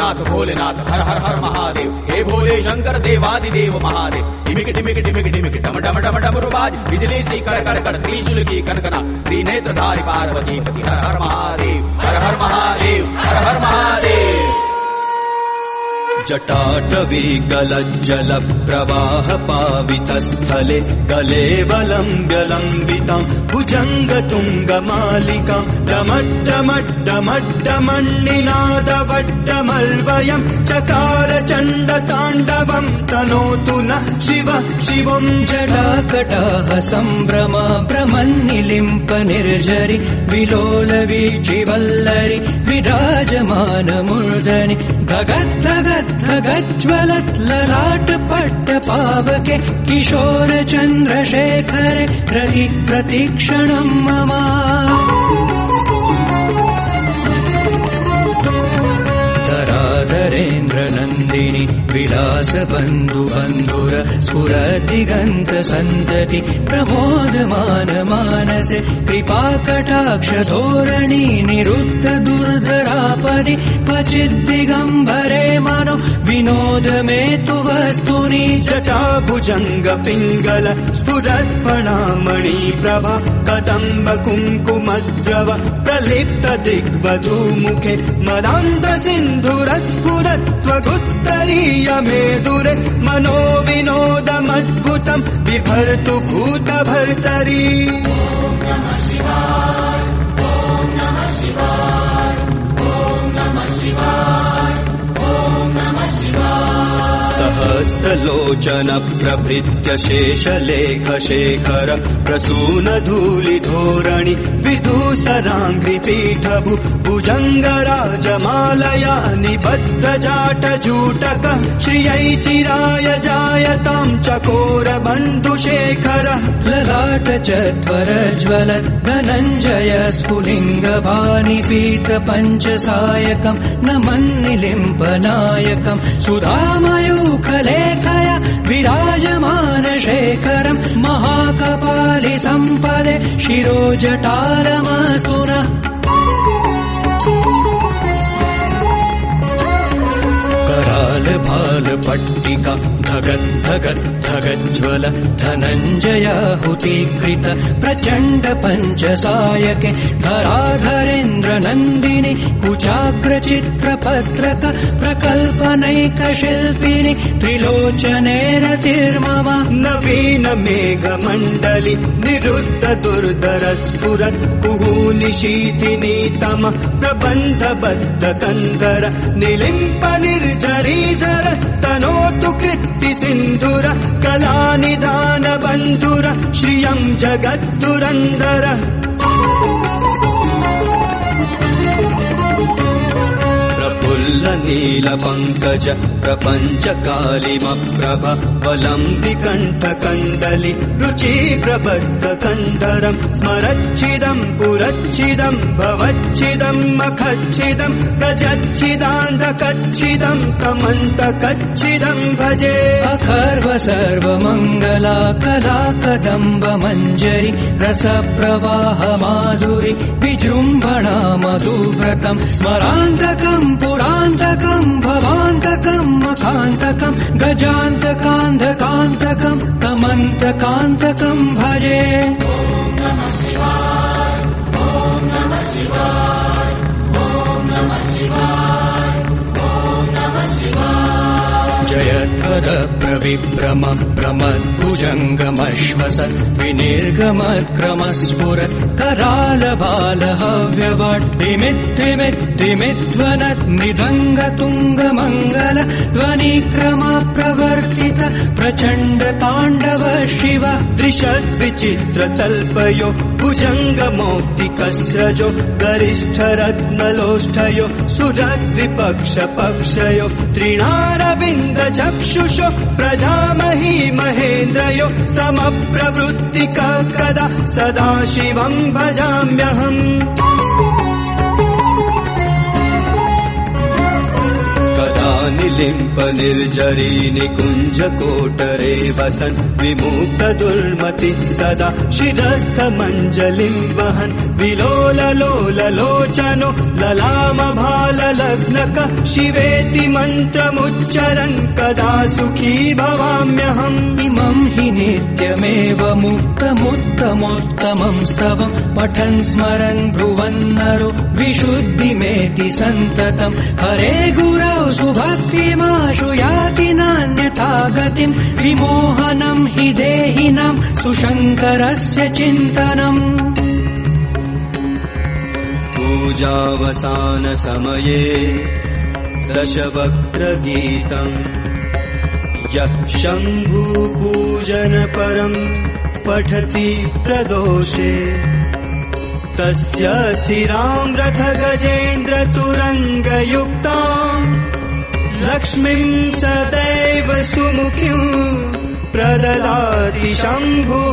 नाथ भोलेनाथ हर हर हर महादेव। हे भोले शंकर देवादिदेव महादेव। टिमिक टिमिक टिमिक टिमिक डम डम डम डमरुबाज बिजली सी कड़ कड़ कड़ त्रिशूल की कनकना त्रिनेत्रधारी पार्वती पति हर हर महादेव हर हर महादेव हर हर महादेव। जटाटवी गलज्जल प्रवाह पावित स्थले कलेवलम्ब्य लम्बितां भुजङ्गतुङ्गमालिकां डमड्डमड्डमड्डमण्डिनादवड्डमर्वयं चकार चण्डताण्डवं तनोतु नः शिवः शिवं। जटाकटाह सम्भ्रम भ्रमन्निलिम्प निर्झरि विलोल वीचिवल्लरि विराजमानमूर्धनि धगत् धगत् धगज्ज्वलत् ललाट पट्ट पावके किशोर चन्द्रशेखरे रहि प्रतीक्षणं मम। धराधरेन्द्र नन्दिनी विलास बन्धु बन्धुर स्फुर दिगन्त सन्तति प्रमोदमान मानसे कृपा कटाक्ष धोरणी निरुद्ध दुर्धरापदि क्वचिद्दिगम्बरे मनो विनोद मे तु वस्तुनि। जटाभुजङ्ग पिङ्गल स्फुरत्फणामणि प्रभा कदम्ब कुङ्कुमद्रव प्रलिप्त दिग्वधूमुखे मदान्त सिन्धुरस्फुरत्वगुत्तरीय मेदुरे मनो विनोदमद्भुतं बिभर्तु भूतभर्तरि। सहस्रलोचन प्रभृत्य शेषलेख शेखर प्रसून धूलिधोरणि विदूसराङ्घ्रिपीठभु भुजङ्गराजमालया निबद्ध जाटजूटक श्रियै चिराय जायतां चकोर बन्धुशेखरः। ललाट चत्वरज्वल धनञ्जय स्फुलिङ्ग भानिपीत पञ्चसायकं नमन्निलिम्पनायकं सुधामयूखलेखया विराजमान शेखरं महाकपालि सम्पदे शिरोजटालमस्तु नः। कराल भाल पट्टिका धगत् धगत् धगज्ज्वल धनञ्जयाहुतीकृत प्रचण्ड पञ्चसायके धराधरेन्द्र नन्दिनि कुचाग्र चित्रपत्रक प्रकल्पनैकशिल्पिनि त्रिलोचने रतिर्मम। नवीन मेघमण्डलि निरुद्ध दुर्धर स्फुरत् कुहूनिशीथिनी तम प्रबन्धबद्ध कन्धर निलिम्प निर्झरीधरस्तनोतु कृत्ति सिन्धुर कलानिधान बन्धुर श्रियं जगद्दुरन्धर। प्रफुल्ल नील पङ्कज प्रपञ्च कालिमप्रभ वलम्बि कण्ठकण्डलि रुचि प्रबद्ध कन्धरं स्मरच्छिदं पुरच्छिदं भवच्छिदं मखच्छिदं गजच्छिदान्धकच्छिदं कमन्तकच्छिदं भजे। अखर्व सर्वमङ्गला कला कदम्ब मञ्जरि रस प्रवाह माधुरि विजृम्भणा मधुव्रतं स्मरान्तकं पुरान्तकं भवान्तकं मखान्तकं गजान्तकान्धकान्तकं तमन्तकान्तकं भजे। जयध्वज प्रविभ्रम प्रमद्भुजङ्गमश्वस विनिर्गमक्रमस्फुरत् कराल बाल हव्यवट्टिमित्तिमित्तिमिध्वनत् मृदङ्गतुङ्गमङ्गल ध्वनिक्रम प्रवर्तित प्रचण्ड ताण्डव शिव। दृशद्विचित्रतल्पयो भुजङ्गमौक्तिकस्रजो गरिष्ठरत्नलोष्ठयो सुरद्विपक्षपक्षयो त्रिणारविन्द चक्षुषो प्रजामही महेन्द्रयो समप्रवृत्तिका कदा सदा शिवं भजाम्यहम्। कदा निलिम्प निर्जरी निकुञ्जकोटरे वसन् विमुक्त दुर्मति सदा शिरस्थ मञ्जलिं वहन् विलोललोललोचनो ललाम भाललग्नक शिवेति मन्त्रमुच्चरन् कदा सुखी भवाम्यहम् इमं हि नित्यमेव मुक्तमुत्तमोत्तमं स्तवं पठन् स्मरन् ब्रुवन्नरो विशुद्धिमेति सन्ततं हरे गुरौ सुभक्तिमाशु याति नान्यथा गतिं विमोहनं हि देहिनां सुशङ्करस्य चिन्तनम् पूजावसान समये दशवक्त्रगीतम् यः शम्भुपूजन परम् पठति प्रदोषे तस्य स्थिरां रथ गजेन्द्र तुरङ्गयुक्ताम् लक्ष्मीं सदैव सुमुखीं प्रददाति शम्भुः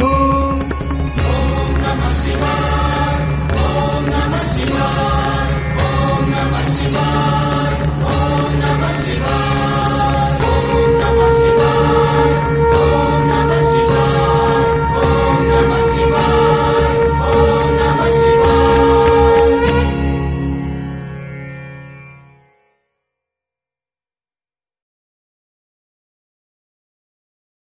Om Namah Shivaya.